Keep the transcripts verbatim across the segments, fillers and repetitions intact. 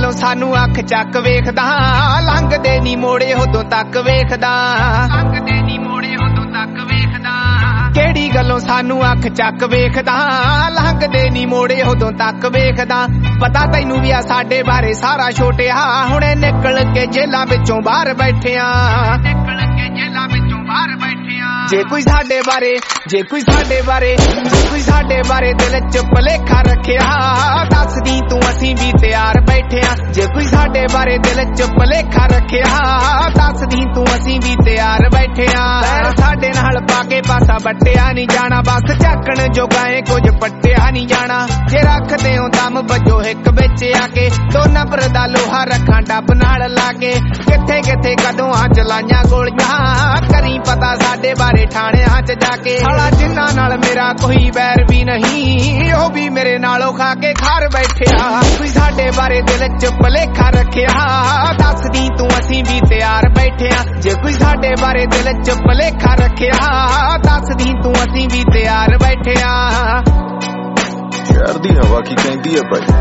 गलों सानू अख चक वेखदा, लंघदे नी मोड़े उदों तक वेखदा, लंघदे नी मोड़े उदों तक वेखदा। केड़ी गलों सानू अख चक वेखदा, लंघदे नी मोड़े उदों तक वेखदा। पता तैनू भी आ साडे बारे सारा छोटिया, हुणे निकल के जेलां विचों बाहर बैठिया, निकल के जेलां विचों बाहर बैठिया। जे कोई साडे बारे जे कोई साडे बारे जे कोई साडे बारे दिल च भलेखा रखिया, दस दी तू असीं भी तैयार बैठिया। जे कोई साडे बारे दिल च भलेखा रखिया, दस दी तू असीं भी तैयार बैठिया। साडे नाल पाके पासा बट्टिया नहीं जाना, बस झाकण जोगाए कुछ पट्टिया नहीं जाना। जे रखदे हो दम बजो हिक विच आके, दो नंबर दा लोहा रखां डब नाल लाके। किथे किथे कदों आ चलाइयां गोलियां, करी पता साडे बारे ठाणियां च जाके। साला जिन्ना नाल मेरा कोई बैर भी नहीं, ओ भी मेरे नालों खा के खार बैठिया। कोई साडे बारे दिल च भलेखा रखिया, दस दी तू असीं भी तैयार बैठिया। जे कोई साडे बारे दिल च भलेखा रखिया, दस दी तू असीं भी तैयार बैठिया। शहर दी हवा की कहंदी है भाई,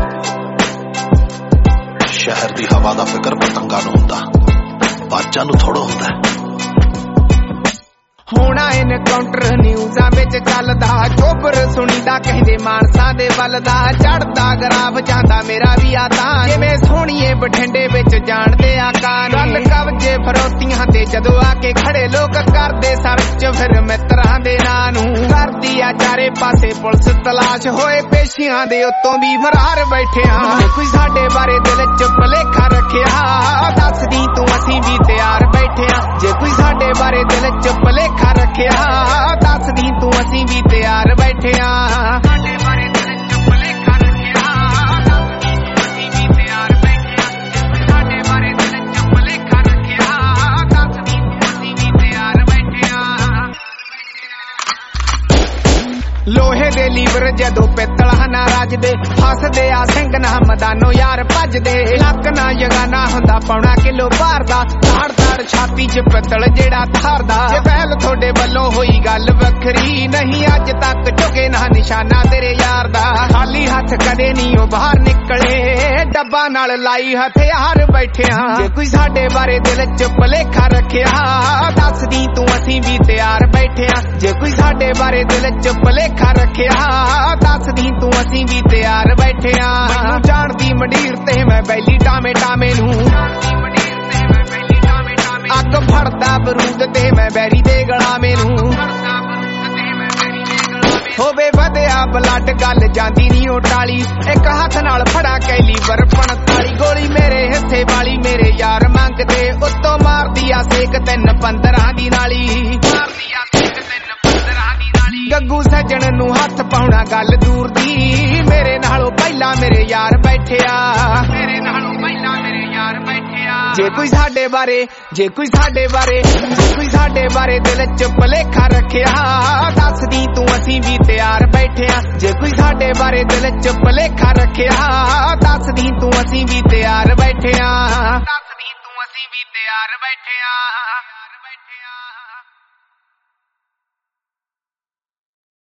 शहर दी हवा दा फिकर पतंगा नूं हुंदा, बाजां नूं थोड़ा हुंदा। होना इनकाउंटर न्यूज़ां विच चलदा, चोबर सुणीदा कहंदे मानसा दे वलदा। चढ़दा ग्राफ जांदा मेरा भी आता, जिवें सोहणीए बठिंडे विच जाणदे आकान। गल कब्जे फरौतियां ते जदों आके खड़े लोक करदे सर्च, फिर मित्रां दे नां नूं करदी आ चारे पासे पुलिस तलाश। होए पेशियां दे उत्तों भी फरार बैठिया। कोई साडे बारे दिल च भलेखा रखिया, दस दी तू असीं भी तैयार बैठिया। जे कोई साडे बारे दिल च भलेखा रखिया, दस दी तू असीं भी तैयार बैठिया। साडे बारे दिल च भलेखा रखिया, दस दी तू असीं भी तैयार बैठिया। साडे बारे दिल च भलेखा रखिया, दस दी तू असीं भी तैयार बैठिया। लोहे दे लीवर जदों पित्तला ना रजदे, फसदे आ सिंह ना मदानो यार भजदे। लक ना जगाना हुंदा पौना किलो भार दा, ताड़ ताड़ छाती च पित्तल जेड़ा थारदा। जे पहल थोड़े वल्लों होई गल वखरी, नहीं अज तक झुके ना निशाना तेरे यार दा। खाली हथ कदे नहीं ओ बाहर निकले, डब्बा नाल लाई हथियार बैठिया। जे कोई साडे बारे दिल च भलेखा रखिया, दस दी तू असीं भी तैयार बैठिया। जे कोई साडे बारे दिल च भलेखा रखिया, दस दी तू असीं भी तैयार बैठिया। मैनूं जाणदी मंडीर ते मैं बैली टामे टामे नूं, अग फड़दा बरूद ते मैं बैरी दे गलामे नूं। होवे वधिया ब्लड गल जांदी नी ओ टाली, एक हथ नाल फड़ा कैलीवर पंताली। गोली मेरे हिस्से वाली मेरे यार मंगदे, उत्तों मारदी आ सेक तिन पंद्रह दी नाली, मारदी आ सेक तिन पंद्रह दी नाली। गग्गू सज्जण नूं हथ पाउणा गल दूर दी, मेरे नालों पहिला मेरे यार बैठिया, मेरे नालों पहिला मेरे यार बैठिया। जे कोई साडे बारे जे कोई साडे बारे जे कोई साडे बारे दिल च भलेखा रखिया, दस दी तू असीं भी तैयार बैठिया। जे कोई साडे बारे दिल च भलेखा रखिया, दस दी तू असीं भी तैयार बैठिया, दस दी तू असीं भी तैयार बैठिया।